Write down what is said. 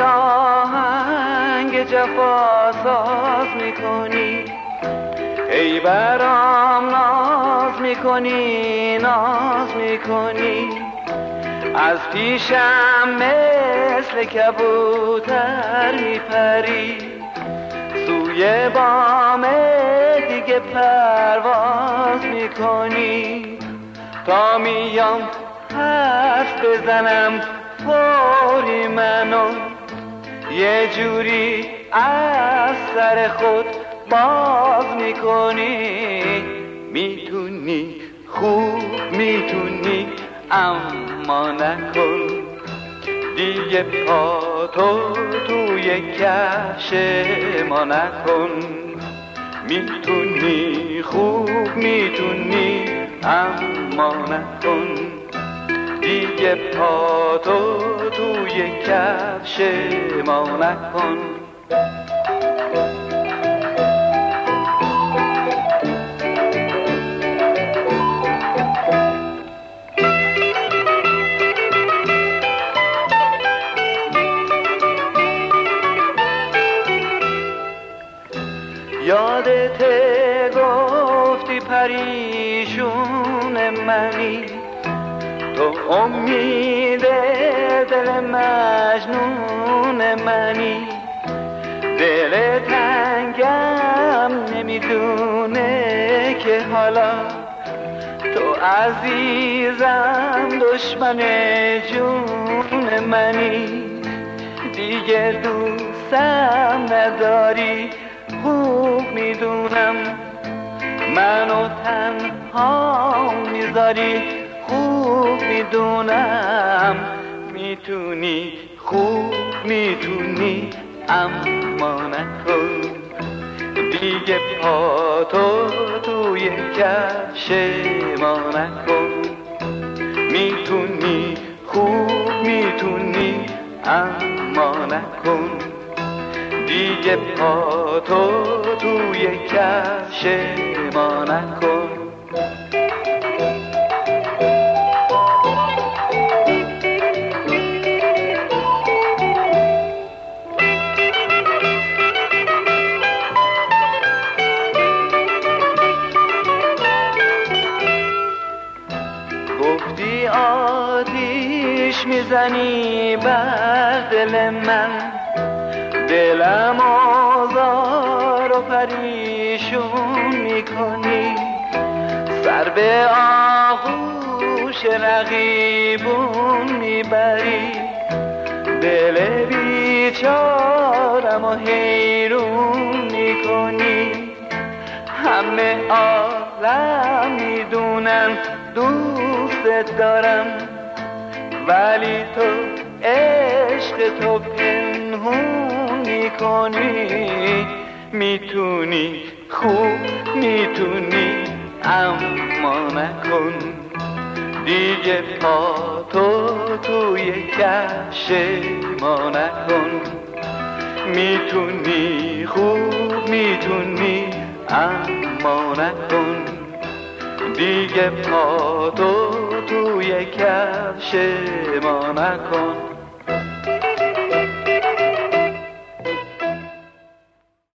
آهنگ جفا ساز میکنی، ای برام ناز میکنی، ناز میکنی، از پیشم مثل کبوتر میپری، سوی بام دیگه پرواز میکنی، تا میام حرف بزنم فوری منو یه جوری از سر خود باز میکنی. میتونی خوب میتونی اما نکن دیگه، پاتو توی کفش ما نکن. میتونی خوب میتونی اما نکن دیگه، پاتو توی کفش ما نکن. یادته گفتی پریشون منی، تو امید دل مجنون منی، دل تنگم نمیدونه که حالا تو عزیزم دشمن جون منی، دیگه دوستم نداری خوب میدونم، منو تنها میذاری خوب میدونم. میتونی خوب میتونی اما نکن دیگه، پاتو توی کفش ما نکن. میتونی خوب میتونی اما نکن دیگه، پاتو توی کفش ما نکن. گفتی آتیش میزنی بر دل من، دلم آزار و پریشون میکنی، سر به آغوش رقیبون میبری، دل بیچارم و حیرون میکنی. همه عالم میدونن دوست دارم، ولی تو عشق تو پنهون میکنی. میتونی خوب میتونی اما نکن دیگه، پاتو توی کفش ما نکن. میتونی خوب میتونی اما نکن دیگه، پاتو توی کفش ما نکن.